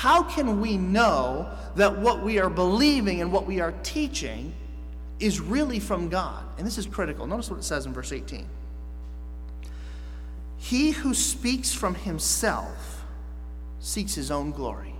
how can we know that what we are believing and what we are teaching is really from God? And this is critical. Notice what it says in verse 18. He who speaks from himself seeks his own glory.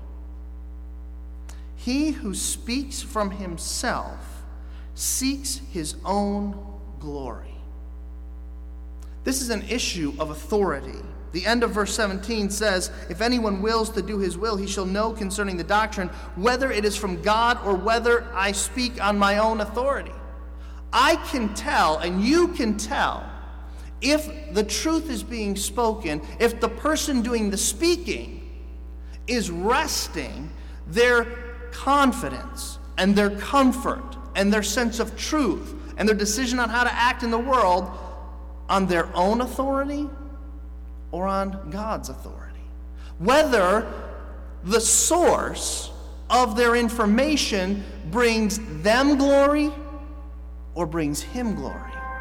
He who speaks from himself seeks his own glory. This is an issue of authority. The end of verse 17 says, if anyone wills to do his will, he shall know concerning the doctrine, whether it is from God or whether I speak on my own authority. I can tell, and you can tell, if the truth is being spoken, if the person doing the speaking is resting their confidence and their comfort and their sense of truth and their decision on how to act in the world on their own authority or on God's authority. Whether the source of their information brings them glory or brings him glory.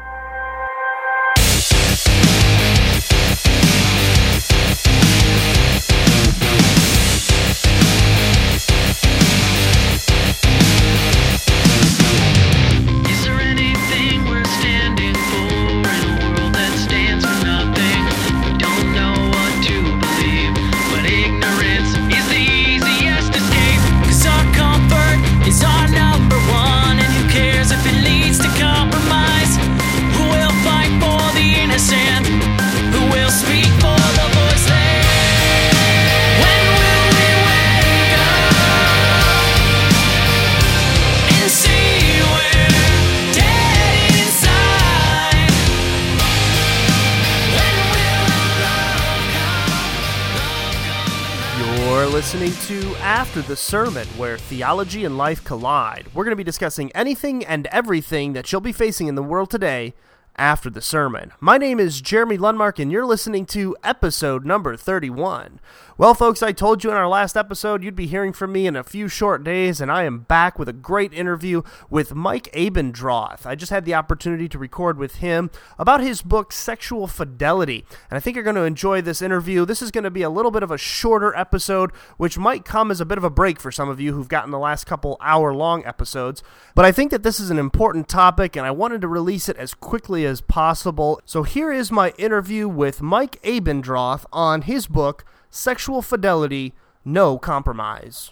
Listening to After the Sermon, where theology and life collide. We're going to be discussing anything and everything that you'll be facing in the world today after the sermon. My name is Jeremy Lundmark, and you're listening to episode number 31. Well, folks, I told you in our last episode you'd be hearing from me in a few short days, and I am back with a great interview with Mike Abendroth. I just had the opportunity to record with him about his book, Sexual Fidelity, and I think you're going to enjoy this interview. This is going to be a little bit of a shorter episode, which might come as a bit of a break for some of you who've gotten the last couple hour-long episodes, but I think that this is an important topic, and I wanted to release it as quickly as possible. So here is my interview with Mike Abendroth on his book, Sexual Fidelity, No Compromise.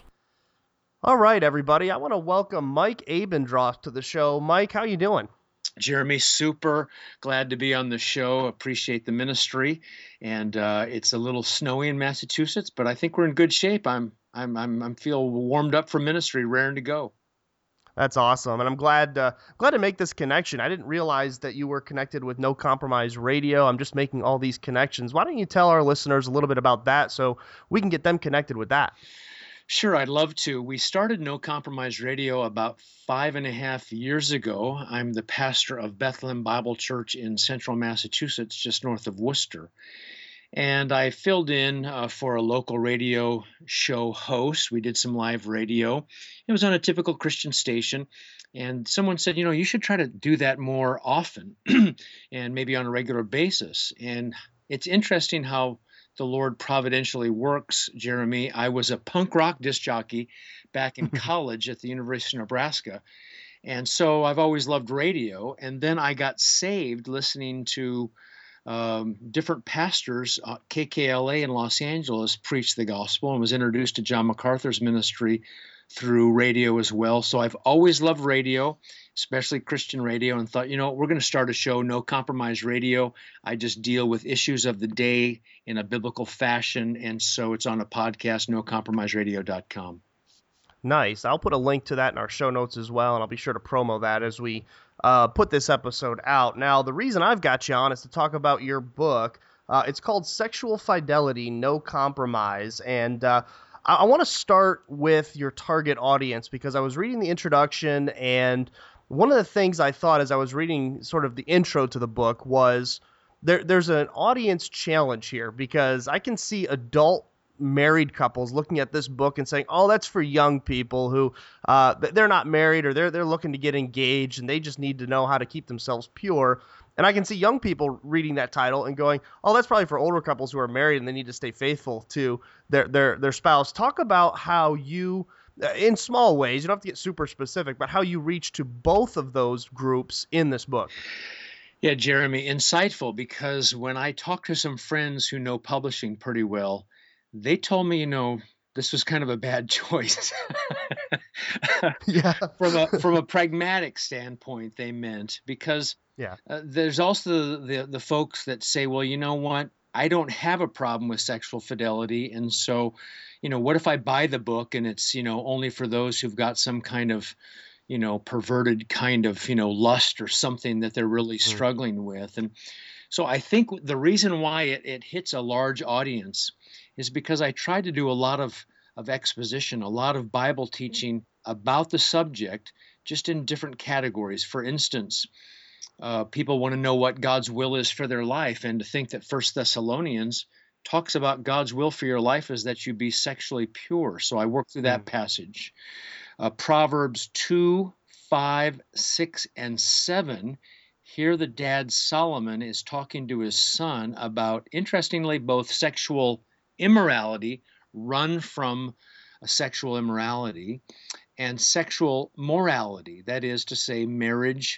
All right, everybody, I want to welcome Mike Abendroth to the show. Mike, how you doing? Jeremy, super glad to be on the show. Appreciate the ministry, and it's a little snowy in Massachusetts, but I think we're in good shape. I'm feel warmed up for ministry, raring to go. That's awesome, and I'm glad to make this connection. I didn't realize that you were connected with No Compromise Radio. I'm just making all these connections. Why don't you tell our listeners a little bit about that so we can get them connected with that? Sure, I'd love to. We started No Compromise Radio about 5.5 years ago. I'm the pastor of Bethlehem Bible Church in central Massachusetts, just north of Worcester. And I filled in for a local radio show host. We did some live radio. It was on a typical Christian station. And someone said, you should try to do that more often and maybe on a regular basis. And it's interesting how the Lord providentially works, Jeremy. I was a punk rock disc jockey back in college at the University of Nebraska. And so I've always loved radio. And then I got saved listening to different pastors, KKLA in Los Angeles, preached the gospel and was introduced to John MacArthur's ministry through radio as well. So I've always loved radio, especially Christian radio, and thought, we're going to start a show, No Compromise Radio. I just deal with issues of the day in a biblical fashion, and so it's on a podcast, nocompromiseradio.com. Nice. I'll put a link to that in our show notes as well, and I'll be sure to promo that as we put this episode out. Now, the reason I've got you on is to talk about your book. It's called Sexual Fidelity, No Compromise, and I want to start with your target audience because I was reading the introduction, and one of the things I thought as I was reading sort of the intro to the book was there's an audience challenge here because I can see adult married couples looking at this book and saying, oh, that's for young people who they're not married or they're looking to get engaged and they just need to know how to keep themselves pure. And I can see young people reading that title and going, "Oh, that's probably for older couples who are married and they need to stay faithful to their spouse." Talk about how you, in small ways, you don't have to get super specific, but how you reach to both of those groups in this book. Yeah, Jeremy, insightful, because when I talked to some friends who know publishing pretty well, they told me, this was kind of a bad choice. Yeah. From a pragmatic standpoint, they meant, because Yeah. there's also the folks that say, well, you know what? I don't have a problem with sexual fidelity, and so, what if I buy the book and it's, only for those who've got some kind of, perverted kind of, lust or something that they're really struggling with. And so I think the reason why it hits a large audience is because I tried to do a lot of exposition, a lot of Bible teaching about the subject, just in different categories. For instance, people want to know what God's will is for their life, and to think that First Thessalonians talks about God's will for your life is that you be sexually pure. So I worked through that passage. Proverbs 2, 5, 6, and 7. Here the dad Solomon is talking to his son about, interestingly, both sexual immorality, run from sexual immorality, and sexual morality, that is to say, marriage,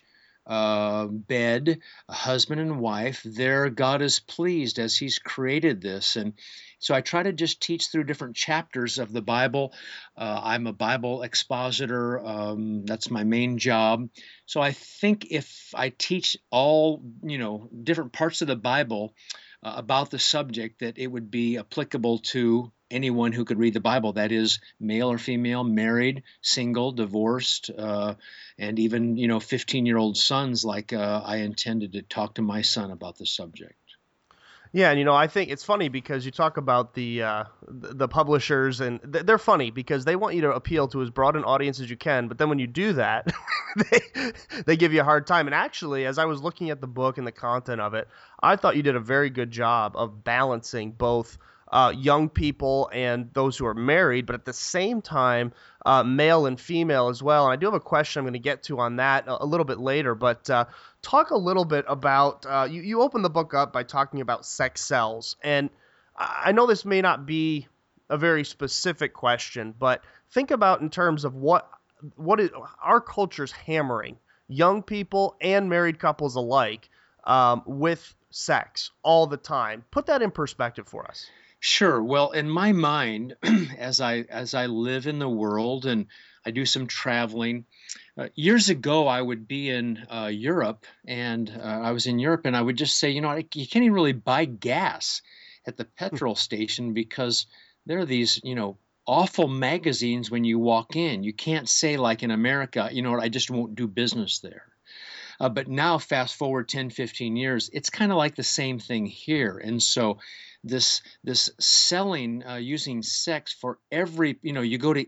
bed, a husband and wife. There God is pleased as he's created this. And so I try to just teach through different chapters of the Bible. I'm a Bible expositor. That's my main job. So I think if I teach all, different parts of the Bible about the subject, that it would be applicable to anyone who could read the Bible, that is, male or female, married, single, divorced, and even, 15-year-old sons, like I intended to talk to my son about the subject. Yeah, and I think it's funny because you talk about the publishers, and they're funny because they want you to appeal to as broad an audience as you can, but then when you do that, they give you a hard time. And actually, as I was looking at the book and the content of it, I thought you did a very good job of balancing both young people and those who are married, but at the same time, male and female as well. And I do have a question I'm going to get to on that a little bit later, but talk a little bit about, you open the book up by talking about sex sells. And I know this may not be a very specific question, but think about in terms of what is our culture's hammering young people and married couples alike with sex all the time. Put that in perspective for us. Sure. Well, in my mind, as I live in the world and I do some traveling, years ago I would be in Europe, and I was in Europe, and I would just say, you can't even really buy gas at the petrol station because there are these, awful magazines when you walk in. You can't say, like in America, I just won't do business there. But now, fast forward 10, 15 years, it's kind of like the same thing here. And so this selling using sex for every, you go to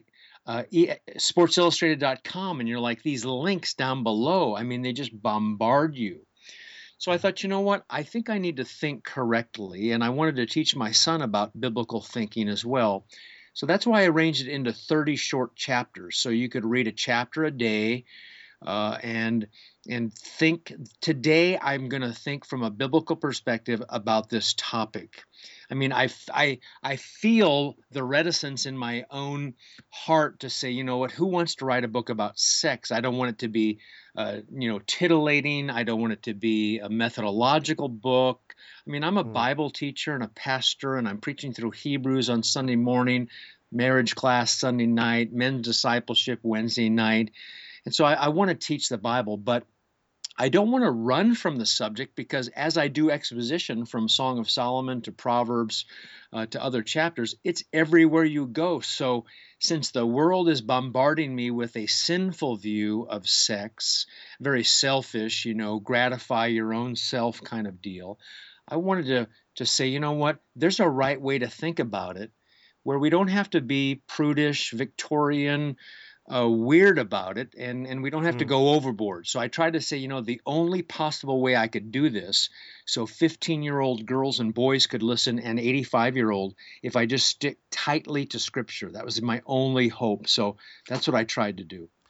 sportsillustrated.com and you're like, these links down below, I mean, they just bombard you. So I thought, you know what, I think I need to think correctly. And I wanted to teach my son about biblical thinking as well. So that's why I arranged it into 30 short chapters. So you could read a chapter a day, and think. Today I'm going to think from a biblical perspective about this topic. I mean, I feel the reticence in my own heart to say, who wants to write a book about sex? I don't want it to be, titillating. I don't want it to be a methodological book. I mean, I'm a Bible teacher and a pastor, and I'm preaching through Hebrews on Sunday morning, marriage class Sunday night, men's discipleship Wednesday night. And so I want to teach the Bible, but I don't want to run from the subject, because as I do exposition from Song of Solomon to Proverbs to other chapters, it's everywhere you go. So since the world is bombarding me with a sinful view of sex, very selfish, gratify your own self kind of deal, I wanted to say, you know what, there's a right way to think about it, where we don't have to be prudish, Victorian, weird about it, and we don't have to go overboard. So I tried to say, the only possible way I could do this, so 15-year-old girls and boys could listen, and 85-year-old, if I just stick tightly to Scripture. That was my only hope. So that's what I tried to do.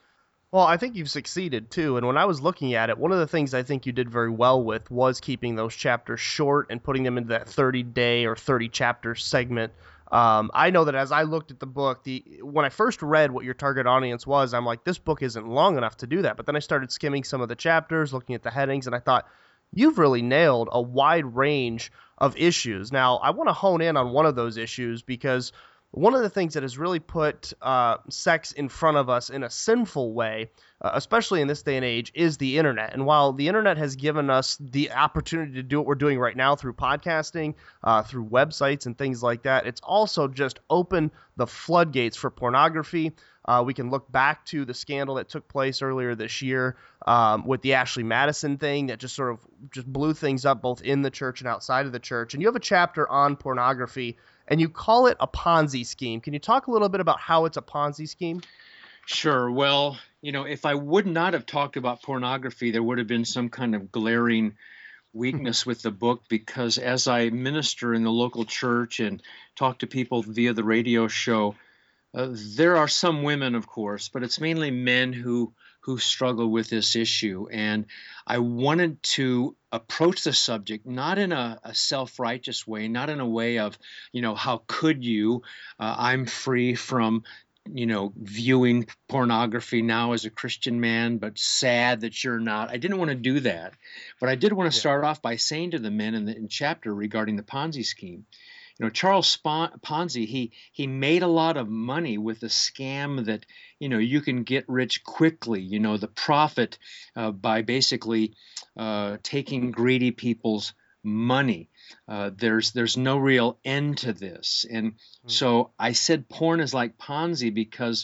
Well, I think you've succeeded too. And when I was looking at it, one of the things I think you did very well with was keeping those chapters short and putting them into that 30-day or 30 chapter segment. I know that as I looked at the book, when I first read what your target audience was, I'm like, this book isn't long enough to do that. But then I started skimming some of the chapters, looking at the headings, and I thought, you've really nailed a wide range of issues. Now, I want to hone in on one of those issues because one of the things that has really put sex in front of us in a sinful way, especially in this day and age, is the internet. And while the internet has given us the opportunity to do what we're doing right now through podcasting, through websites and things like that, it's also just opened the floodgates for pornography. We can look back to the scandal that took place earlier this year with the Ashley Madison thing that just sort of just blew things up both in the church and outside of the church. And you have a chapter on pornography, and you call it a Ponzi scheme. Can you talk a little bit about how it's a Ponzi scheme? Sure. Well, if I would not have talked about pornography, there would have been some kind of glaring weakness with the book, because as I minister in the local church and talk to people via the radio show, there are some women, of course, but it's mainly men who struggle with this issue. And I wanted to approach the subject not in a self-righteous way, not in a way of, how could you? I'm free from, viewing pornography now as a Christian man, but sad that you're not. I didn't want to do that. But I did want to start off by saying to the men in the chapter regarding the Ponzi scheme, Charles Ponzi, he made a lot of money with a scam that, you can get rich quickly, the profit by basically taking greedy people's money. There's no real end to this. And so I said porn is like Ponzi because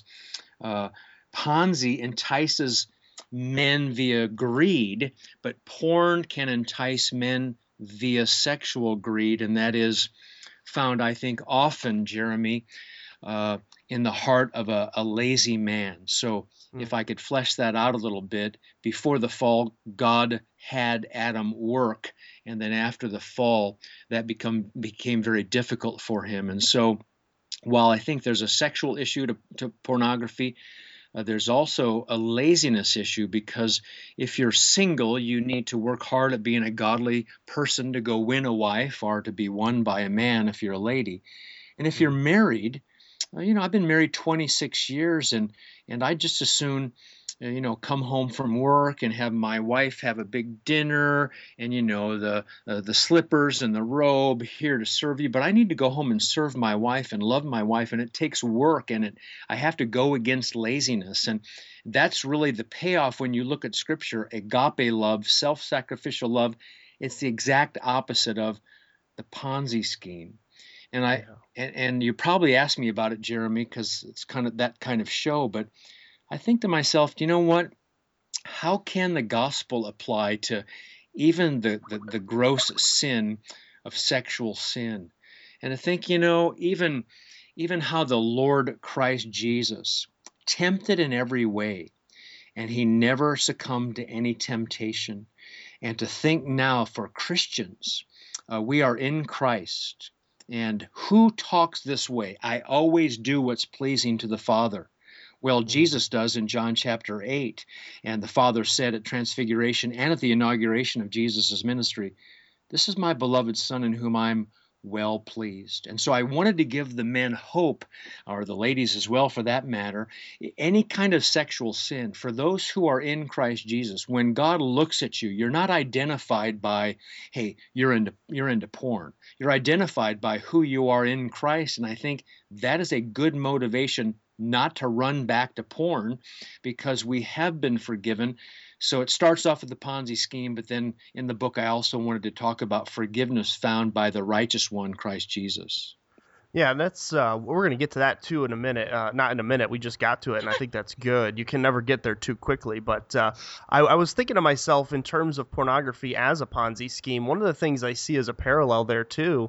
Ponzi entices men via greed, but porn can entice men via sexual greed, and that is found, I think, often, Jeremy, in the heart of a lazy man. So if I could flesh that out a little bit, before the fall, God had Adam work, and then after the fall, that became very difficult for him. And so while I think there's a sexual issue to pornography, there's also a laziness issue, because if you're single, you need to work hard at being a godly person to go win a wife, or to be won by a man if you're a lady. And if you're married, I've been married 26 years, and I just as soon come home from work and have my wife have a big dinner and, the slippers and the robe here to serve you. But I need to go home and serve my wife and love my wife. And it takes work, and I have to go against laziness. And that's really the payoff when you look at Scripture, agape love, self-sacrificial love. It's the exact opposite of the Ponzi scheme. And and you probably asked me about it, Jeremy, because it's kind of that kind of show. But I think to myself, you know what? How can the gospel apply to even the gross sin of sexual sin? And I think, even how the Lord Christ Jesus tempted in every way, and he never succumbed to any temptation. And to think now for Christians, we are in Christ. And who talks this way? I always do what's pleasing to the Father. Well, Jesus does in John chapter 8. And the Father said at Transfiguration and at the inauguration of Jesus' ministry, "This is my beloved Son in whom I'm well pleased." And so I wanted to give the men hope, or the ladies as well for that matter, any kind of sexual sin. For those who are in Christ Jesus, when God looks at you, you're not identified by, hey, you're into porn. You're identified by who you are in Christ. And I think that is a good motivation not to run back to porn, because we have been forgiven. So it starts off with the Ponzi scheme, but then in the book I also wanted to talk about forgiveness found by the righteous one, Christ Jesus. Yeah, and that's we're going to get to that too in a minute. Not in a minute, we just got to it, and I think that's good. You can never get there too quickly, but I was thinking to myself in terms of pornography as a Ponzi scheme. One of the things I see as a parallel there too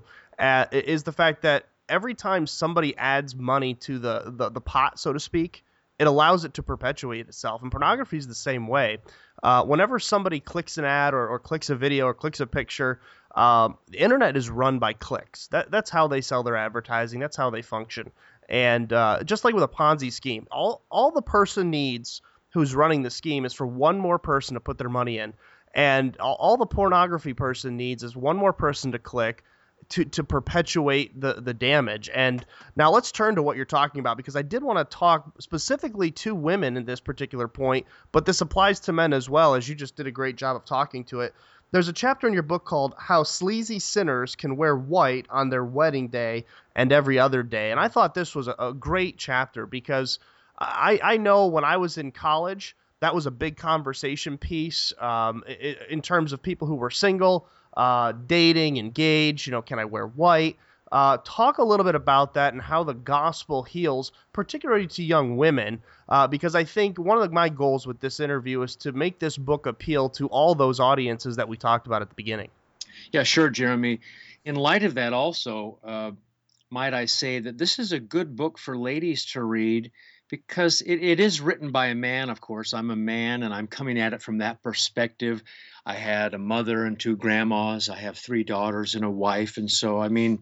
is the fact that every time somebody adds money to the pot, so to speak, it allows it to perpetuate itself. And pornography is the same way. Whenever somebody clicks an ad or clicks a video or clicks a picture, the internet is run by clicks. That's how they sell their advertising. That's how they function. And just like with a Ponzi scheme, all the person needs who's running the scheme is for one more person to put their money in. And all the pornography person needs is one more person to click to perpetuate the damage. And now let's turn to what you're talking about, because I did want to talk specifically to women in this particular point, but this applies to men as well, as you just did a great job of talking to it. There's a chapter in your book called How Sleazy Sinners Can Wear White on Their Wedding Day and Every Other Day. And I thought this was a great chapter because I know when I was in college, that was a big conversation piece in terms of people who were single, dating, engaged, can I wear white? Talk a little bit about that and how the gospel heals, particularly to young women, because I think one of my goals with this interview is to make this book appeal to all those audiences that we talked about at the beginning. Yeah, sure, Jeremy. In light of that also, might I say that this is a good book for ladies to read because it is written by a man, of course. I'm a man, and I'm coming at it from that perspective. I had a mother and 2 grandmas. I have 3 daughters and a wife. And so,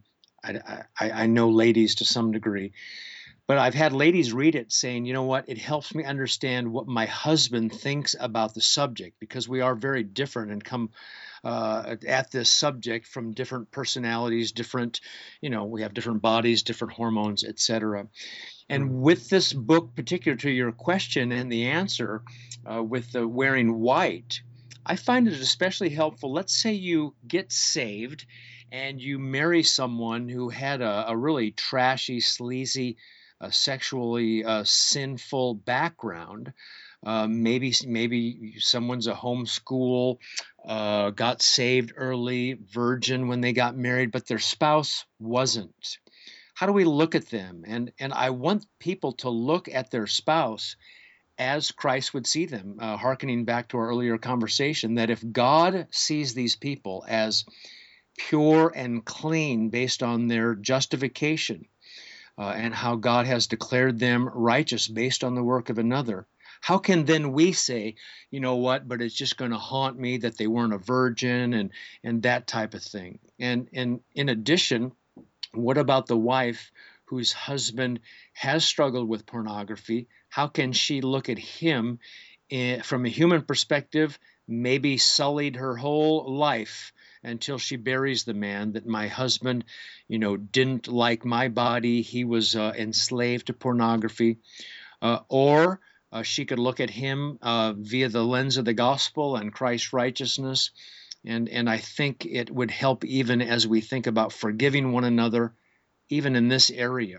I know ladies to some degree. But I've had ladies read it saying, you know what, it helps me understand what my husband thinks about the subject, because we are very different and come at this subject from different personalities, different, we have different bodies, different hormones, etc. And with this book, particular to your question and the answer, with the wearing white, I find it especially helpful. Let's say you get saved and you marry someone who had a really trashy, sleazy, sexually sinful background. Maybe someone's a homeschool, got saved early, virgin when they got married, but their spouse wasn't. How do we look at them? And I want people to look at their spouse as Christ would see them, hearkening back to our earlier conversation, that if God sees these people as pure and clean based on their justification, and how God has declared them righteous based on the work of another, how can then we say, you know what, but it's just going to haunt me that they weren't a virgin and that type of thing? And in addition, what about the wife whose husband has struggled with pornography? How can she look at him from a human perspective, maybe sullied her whole life until she buries the man, that my husband, didn't like my body. He was enslaved to pornography. Or she could look at him via the lens of the gospel and Christ's righteousness. And I think it would help even as we think about forgiving one another, even in this area.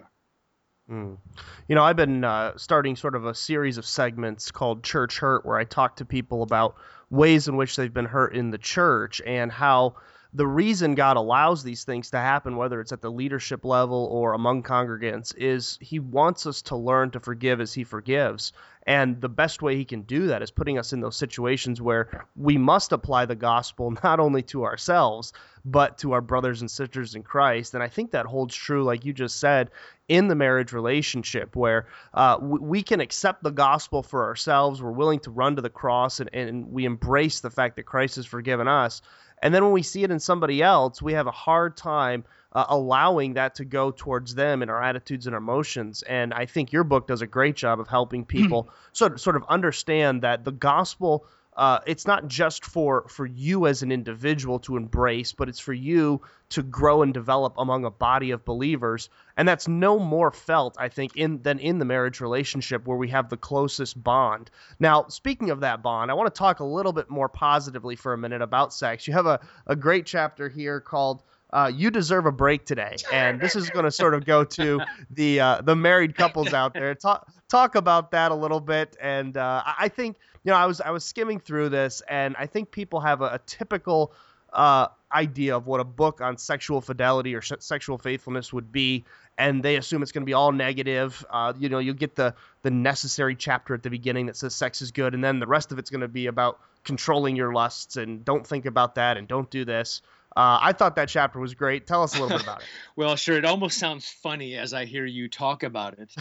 I've been starting sort of a series of segments called Church Hurt, where I talk to people about ways in which they've been hurt in the church and how the reason God allows these things to happen, whether it's at the leadership level or among congregants, is he wants us to learn to forgive as he forgives. And the best way he can do that is putting us in those situations where we must apply the gospel not only to ourselves, but to our brothers and sisters in Christ. And I think that holds true, like you just said, in the marriage relationship, where we can accept the gospel for ourselves. We're willing to run to the cross and we embrace the fact that Christ has forgiven us. And then when we see it in somebody else, we have a hard time allowing that to go towards them in our attitudes and our emotions. And I think your book does a great job of helping people sort of understand that the gospel, it's not just for you as an individual to embrace, but it's for you to grow and develop among a body of believers. And that's no more felt, I think, than in the marriage relationship where we have the closest bond. Now, speaking of that bond, I want to talk a little bit more positively for a minute about sex. You have a great chapter here called You Deserve a Break Today. And this is going to sort of go to the married couples out there. Talk about that a little bit. And I think, I was skimming through this, and I think people have a typical idea of what a book on sexual fidelity or sexual faithfulness would be, and they assume it's going to be all negative. You'll get the necessary chapter at the beginning that says sex is good, and then the rest of it's going to be about controlling your lusts and don't think about that and don't do this. I thought that chapter was great. Tell us a little bit about it. Well, sure. It almost sounds funny as I hear you talk about it.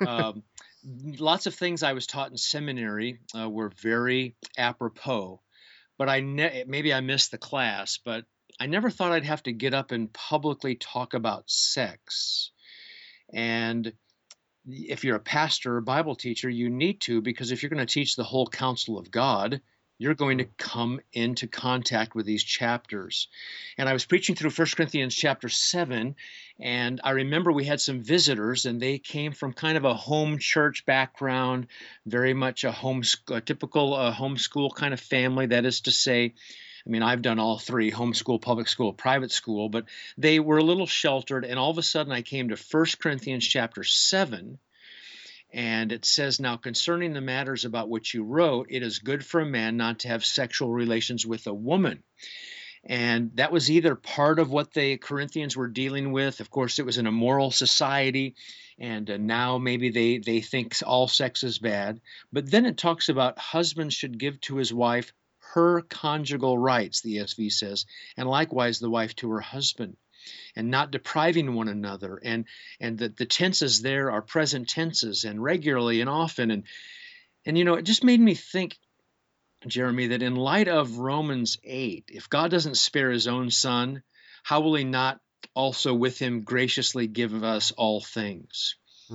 Lots of things I was taught in seminary were very apropos, but maybe I missed the class, but I never thought I'd have to get up and publicly talk about sex. And if you're a pastor or Bible teacher, you need to, because if you're going to teach the whole counsel of God, you're going to come into contact with these chapters. And I was preaching through 1 Corinthians chapter 7, and I remember we had some visitors, and they came from kind of a home church background, very much a typical homeschool kind of family. That is to say, I mean, I've done all three: homeschool, public school, private school, but they were a little sheltered. And all of a sudden I came to 1 Corinthians chapter 7, and it says, "Now concerning the matters about which you wrote, it is good for a man not to have sexual relations with a woman." And that was either part of what the Corinthians were dealing with. Of course, it was an immoral society, and now maybe they think all sex is bad. But then it talks about husbands should give to his wife her conjugal rights, the ESV says, and likewise the wife to her husband, and not depriving one another. And the tenses there are present tenses, and regularly and often. And it just made me think, Jeremy, that in light of Romans 8, if God doesn't spare his own son, how will he not also with him graciously give us all things?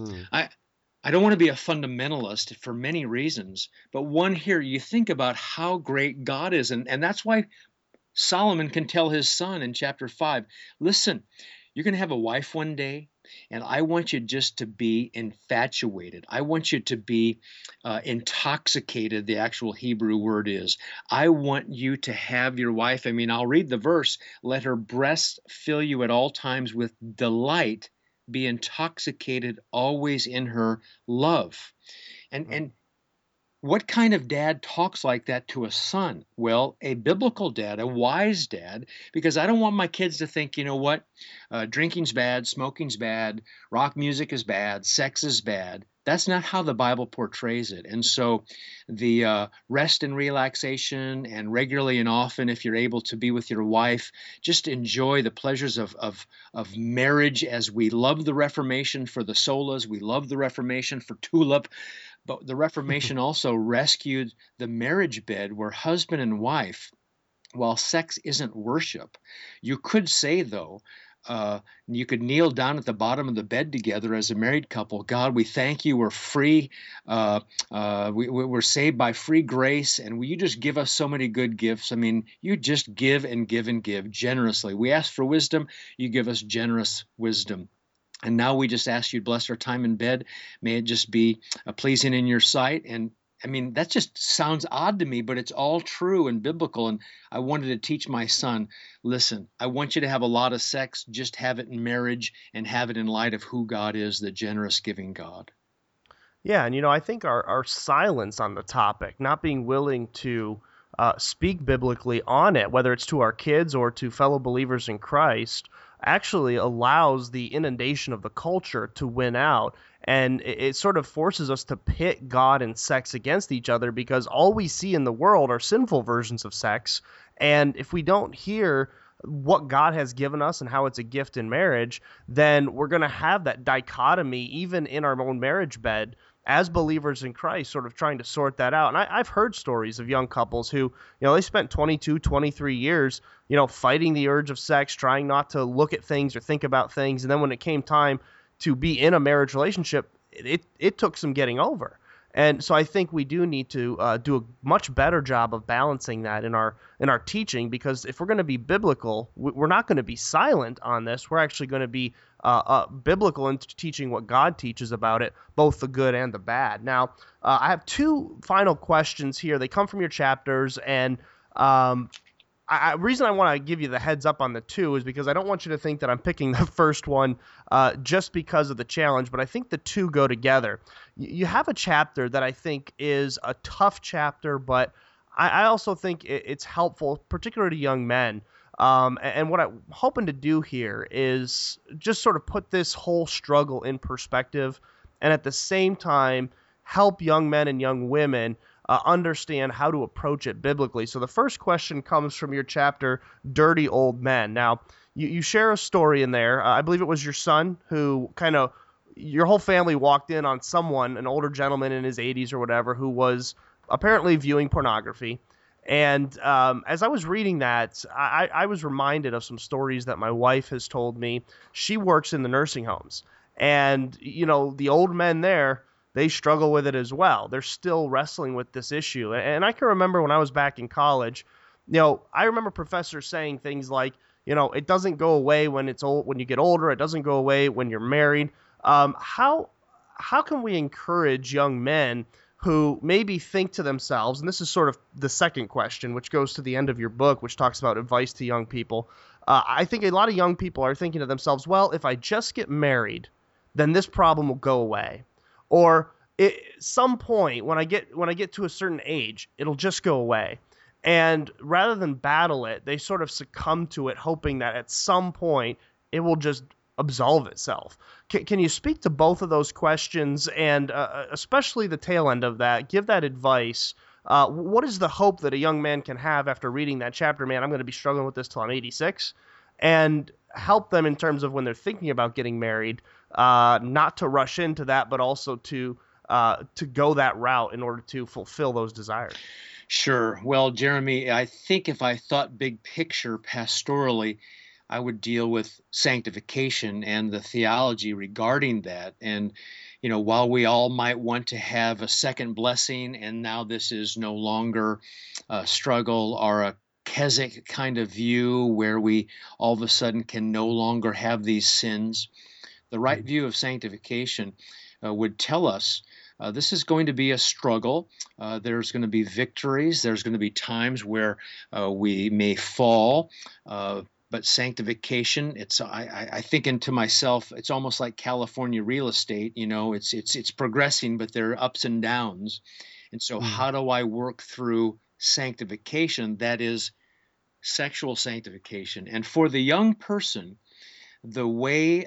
I don't want to be a fundamentalist for many reasons, but one here, you think about how great God is, and that's why Solomon can tell his son in chapter 5, listen, you're going to have a wife one day, and I want you just to be infatuated. I want you to be intoxicated, the actual Hebrew word is. I want you to have your wife. I mean, I'll read the verse. Let her breasts fill you at all times with delight, be intoxicated always in her love. And what kind of dad talks like that to a son? Well, a biblical dad, a wise dad, because I don't want my kids to think, drinking's bad, smoking's bad, rock music is bad, sex is bad. That's not how the Bible portrays it. And so the rest and relaxation, and regularly and often, if you're able to be with your wife, just enjoy the pleasures of marriage, as we love the Reformation for the solas, we love the Reformation for tulip. But the Reformation also rescued the marriage bed, where husband and wife, while sex isn't worship, you could say, though, you could kneel down at the bottom of the bed together as a married couple. God, we thank you. We're free. We're saved by free grace. And will you just give us so many good gifts? I mean, you just give and give and give generously. We ask for wisdom. You give us generous wisdom. And now we just ask you to bless our time in bed. May it just be pleasing in your sight. And I mean, that just sounds odd to me, but it's all true and biblical. And I wanted to teach my son, listen, I want you to have a lot of sex. Just have it in marriage, and have it in light of who God is, the generous, giving God. Yeah, and I think our silence on the topic, not being willing to speak biblically on it, whether it's to our kids or to fellow believers in Christ, actually allows the inundation of the culture to win out. And it sort of forces us to pit God and sex against each other, because all we see in the world are sinful versions of sex. And if we don't hear what God has given us and how it's a gift in marriage, then we're going to have that dichotomy even in our own marriage bed as believers in Christ, sort of trying to sort that out. And I've heard stories of young couples who, they spent 22, 23 years, fighting the urge of sex, trying not to look at things or think about things. And then when it came time to be in a marriage relationship, it took some getting over. And so I think we do need to do a much better job of balancing that in our teaching, because if we're going to be biblical, we're not going to be silent on this. We're actually going to be biblical in teaching what God teaches about it, both the good and the bad. Now, I have two final questions here. They come from your chapters, and reason I want to give you the heads up on the two is because I don't want you to think that I'm picking the first one just because of the challenge, but I think the two go together. You have a chapter that I think is a tough chapter, but I also think it's helpful, particularly to young men. And what I'm hoping to do here is just sort of put this whole struggle in perspective, and at the same time help young men and young women understand how to approach it biblically. So the first question comes from your chapter, Dirty Old Men. Now, you share a story in there. I believe it was your son who your whole family walked in on someone, an older gentleman in his 80s or whatever, who was apparently viewing pornography. And as I was reading that, I was reminded of some stories that my wife has told me. She works in the nursing homes. And, the old men there, they struggle with it as well. They're still wrestling with this issue. And I can remember when I was back in college, I remember professors saying things like, it doesn't go away when it's old, when you get older. It doesn't go away when you're married. How can we encourage young men who maybe think to themselves, and this is sort of the second question, which goes to the end of your book, which talks about advice to young people. I think a lot of young people are thinking to themselves, well, if I just get married, then this problem will go away. Or at some point when I get to a certain age, it'll just go away. And rather than battle it, they sort of succumb to it, hoping that at some point it will just absolve itself. Can you speak to both of those questions, and especially the tail end of that? Give that advice. What is the hope that a young man can have after reading that chapter? Man, I'm going to be struggling with this till I'm 86, and help them in terms of when they're thinking about getting married, not to rush into that, but also to go that route in order to fulfill those desires. Sure. Well, Jeremy, I think if I thought big picture pastorally, I would deal with sanctification and the theology regarding that. And, while we all might want to have a second blessing, and now this is no longer a struggle or a Keswick kind of view where we all of a sudden can no longer have these sins, the right view of sanctification would tell us this is going to be a struggle. There's going to be victories. There's going to be times where we may fall. But sanctification, I thinking to myself, it's almost like California real estate. It's progressing, but there are ups and downs. And so how do I work through sanctification? That is sexual sanctification. And for the young person, the way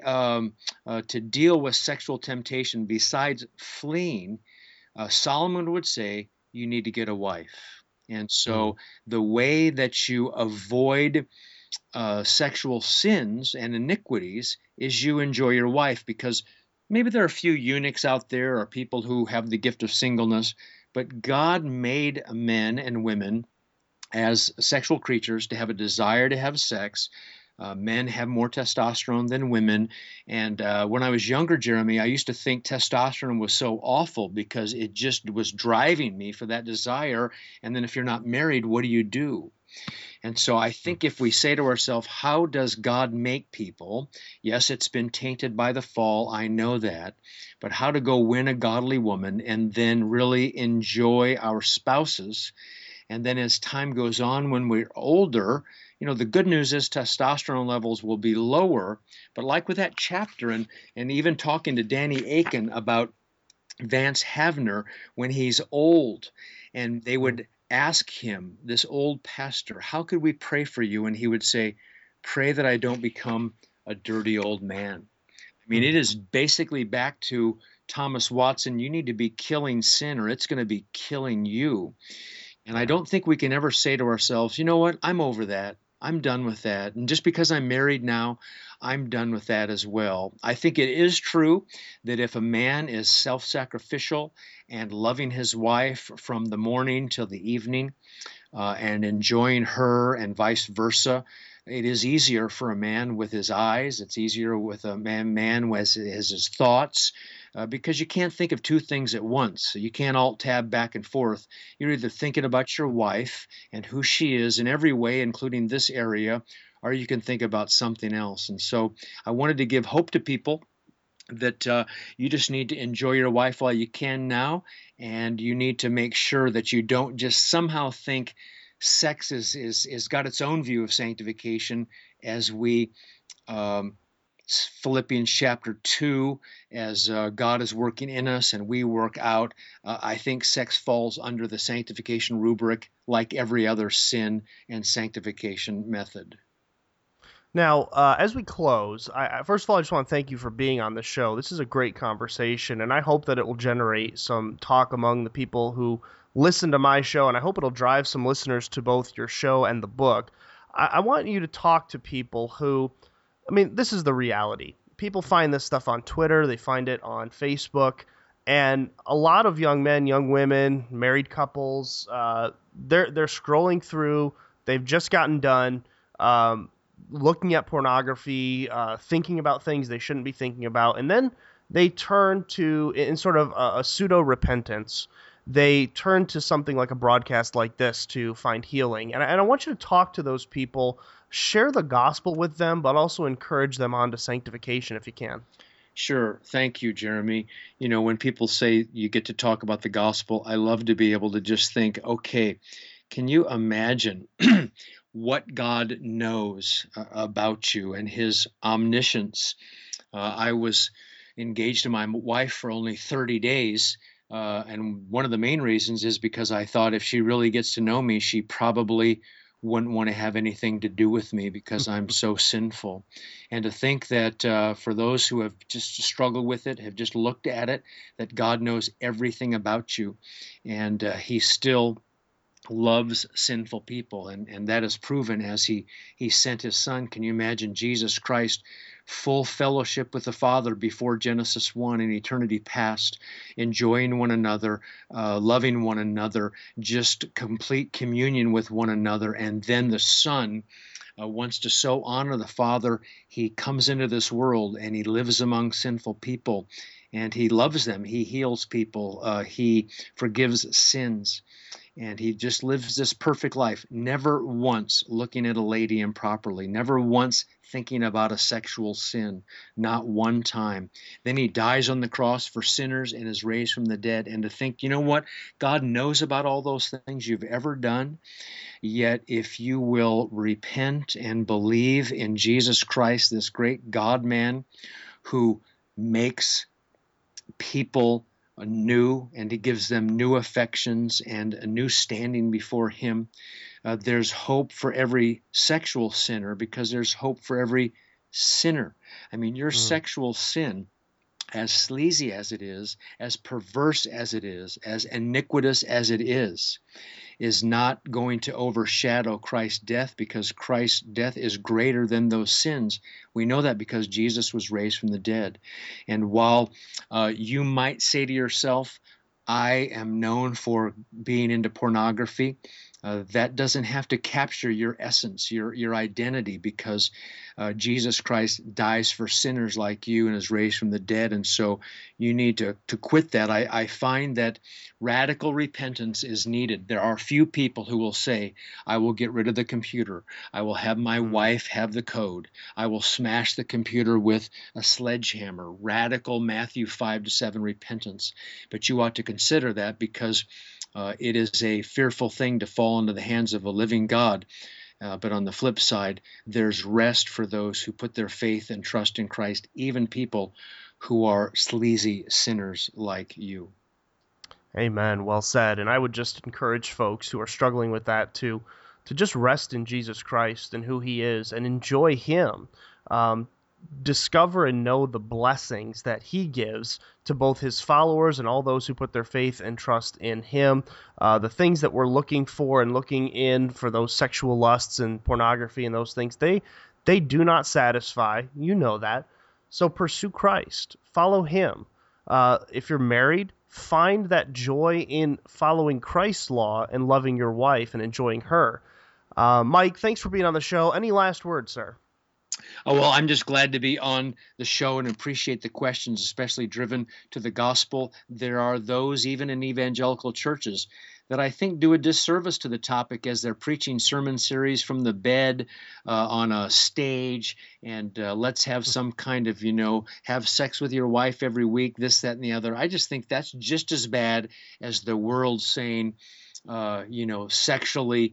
to deal with sexual temptation, besides fleeing, Solomon would say, you need to get a wife. And so the way that you avoid sexual sins and iniquities is you enjoy your wife, because maybe there are a few eunuchs out there or people who have the gift of singleness, but God made men and women as sexual creatures to have a desire to have sex. Men have more testosterone than women. And when I was younger, Jeremy, I used to think testosterone was so awful because it just was driving me for that desire. And then if you're not married, what do you do? And so I think if we say to ourselves, how does God make people? Yes, it's been tainted by the fall. I know that. But how to go win a godly woman and then really enjoy our spouses. And then as time goes on, when we're older, the good news is testosterone levels will be lower. But like with that chapter, and even talking to Danny Aiken about Vance Havner when he's old, and they would ask him, this old pastor, how could we pray for you? And he would say, pray that I don't become a dirty old man. I mean, it is basically back to Thomas Watson, you need to be killing sin or it's going to be killing you. And I don't think we can ever say to ourselves, you know what, I'm over that. I'm done with that. And just because I'm married now, I'm done with that as well. I think it is true that if a man is self-sacrificial and loving his wife from the morning till the evening and enjoying her and vice versa, it is easier for a man with his eyes. It's easier with a man who has his thoughts because you can't think of two things at once. So you can't alt-tab back and forth. You're either thinking about your wife and who she is in every way, including this area, or you can think about something else. And so I wanted to give hope to people that you just need to enjoy your wife while you can now, and you need to make sure that you don't just somehow think sex is got its own view of sanctification as we Philippians chapter 2, as God is working in us and we work out. I think sex falls under the sanctification rubric like every other sin and sanctification method. Now, as we close, first of all, I just want to thank you for being on the show. This is a great conversation, and I hope that it will generate some talk among the people who listen to my show, and I hope it'll drive some listeners to both your show and the book. I want you to talk to people who, this is the reality. People find this stuff on Twitter, they find it on Facebook, and a lot of young men, young women, married couples, they're scrolling through, they've just gotten done, looking at pornography, thinking about things they shouldn't be thinking about, and then they turn to, in sort of a pseudo repentance, they turn to something like a broadcast like this to find healing. And I want you to talk to those people, share the gospel with them, but also encourage them on to sanctification if you can. Sure. Thank you, Jeremy. When people say you get to talk about the gospel, I love to be able to just think, okay, can you imagine what God knows about you and his omniscience? I was engaged to my wife for only 30 days. And one of the main reasons is because I thought if she really gets to know me, she probably wouldn't want to have anything to do with me because I'm so sinful. And to think that for those who have just struggled with it, have just looked at it, that God knows everything about you, and he still loves sinful people, and that is proven as he sent his son. Can you imagine Jesus Christ, full fellowship with the Father before Genesis 1 in eternity past, enjoying one another, loving one another, just complete communion with one another, and then the Son wants to so honor the Father, he comes into this world and he lives among sinful people, and he loves them, he heals people, he forgives sins. And he just lives this perfect life, never once looking at a lady improperly, never once thinking about a sexual sin, not one time. Then he dies on the cross for sinners and is raised from the dead. And to think, you know what? God knows about all those things you've ever done. Yet if you will repent and believe in Jesus Christ, this great God-man who makes people new, and he gives them new affections and a new standing before him. There's hope for every sexual sinner because there's hope for every sinner. I mean, your sexual sin, as sleazy as it is, as perverse as it is, as iniquitous as it is not going to overshadow Christ's death, because Christ's death is greater than those sins. We know that because Jesus was raised from the dead. And while you might say to yourself, I am known for being into pornography, that doesn't have to capture your essence, your identity, because Jesus Christ dies for sinners like you and is raised from the dead. And so you need to quit that. I find that radical repentance is needed. There are few people who will say, I will get rid of the computer. I will have my wife have the code. I will smash the computer with a sledgehammer. Radical Matthew 5-7 repentance. But you ought to consider that, because it is a fearful thing to fall into the hands of a living God. But on the flip side, there's rest for those who put their faith and trust in Christ, even people who are sleazy sinners like you. Amen. Well said. And I would just encourage folks who are struggling with that to just rest in Jesus Christ and who he is and enjoy him. Discover and know the blessings that he gives to both his followers and all those who put their faith and trust in him. The things that we're looking for and looking in for those sexual lusts and pornography and those things, they do not satisfy. You know that. So pursue Christ. Follow him. If you're married, find that joy in following Christ's law and loving your wife and enjoying her. Mike, thanks for being on the show. Any last words, sir? Oh, well, I'm just glad to be on the show and appreciate the questions, especially driven to the gospel. There are those, even in evangelical churches, that I think do a disservice to the topic as they're preaching sermon series from the bed on a stage, and let's have some kind of, have sex with your wife every week, this, that, and the other. I just think that's just as bad as the world saying, sexually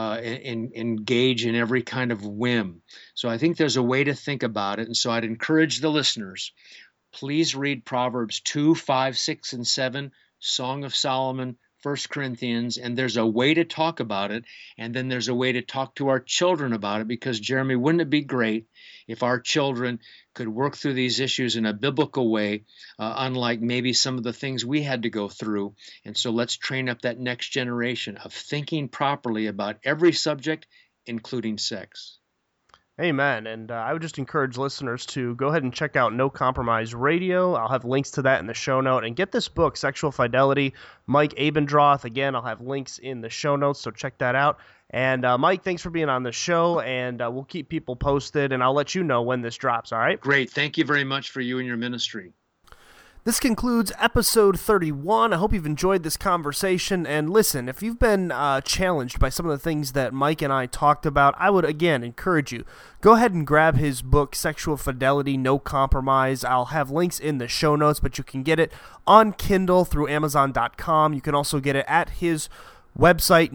engage in every kind of whim. So I think there's a way to think about it. And so I'd encourage the listeners, please read Proverbs 2, 5, 6, and 7, Song of Solomon, 1 Corinthians, and there's a way to talk about it, and then there's a way to talk to our children about it, because, Jeremy, wouldn't it be great if our children could work through these issues in a biblical way, unlike maybe some of the things we had to go through? And so let's train up that next generation of thinking properly about every subject, including sex. Amen. And I would just encourage listeners to go ahead and check out No Compromise Radio. I'll have links to that in the show note. And get this book, Sexual Fidelity, Mike Abendroth. Again, I'll have links in the show notes, so check that out. And Mike, thanks for being on the show, and we'll keep people posted, and I'll let you know when this drops, all right? Great. Thank you very much for you and your ministry. This concludes episode 31. I hope you've enjoyed this conversation. And listen, if you've been challenged by some of the things that Mike and I talked about, I would, again, encourage you. Go ahead and grab his book, Sexual Fidelity, No Compromise. I'll have links in the show notes, but you can get it on Kindle through Amazon.com. You can also get it at his website,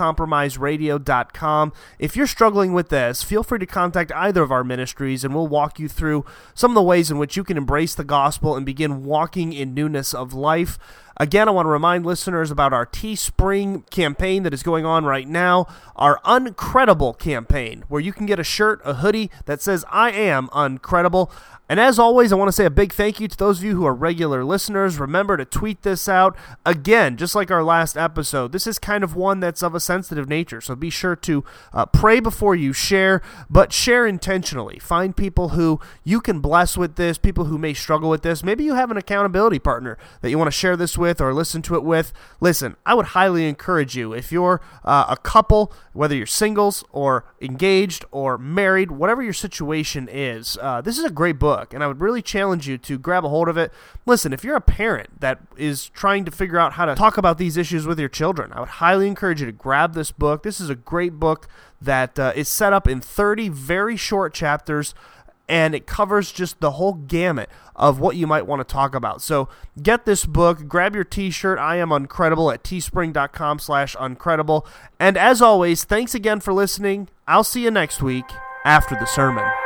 nocompromiseradio.com. If you're struggling with this, feel free to contact either of our ministries, and we'll walk you through some of the ways in which you can embrace the gospel and begin walking in newness of life. Again, I want to remind listeners about our Teespring campaign that is going on right now, our Uncredible campaign, where you can get a shirt, a hoodie that says, I am uncredible. And as always, I want to say a big thank you to those of you who are regular listeners. Remember to tweet this out. Again, just like our last episode, this is kind of one that's of a sensitive nature, so be sure to pray before you share, but share intentionally. Find people who you can bless with this, people who may struggle with this. Maybe you have an accountability partner that you want to share this with or listen to it with. Listen, I would highly encourage you, if you're a couple, whether you're singles or engaged or married, whatever your situation is, this is a great book. And I would really challenge you to grab a hold of it. Listen, if you're a parent that is trying to figure out how to talk about these issues with your children, I would highly encourage you to grab this book. This is a great book that is set up in 30 very short chapters, and it covers just the whole gamut of what you might want to talk about. So get this book, grab your t-shirt, I Am Uncredible, at teespring.com/uncredible. And as always, thanks again for listening. I'll see you next week after the sermon.